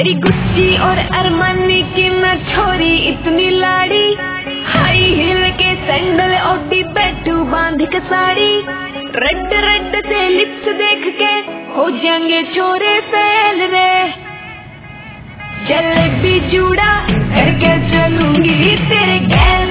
तेरी गुच्ची और अरमानी की मैं छोरी इतनी लाड़ी, हाई हील के सैंडल ओटी बैठू बांध के साड़ी, रेड रेड से लिप्स देख के हो जाएंगे छोरे फैल रे। जलेबी जूड़ा करके चलूंगी तेरे गैल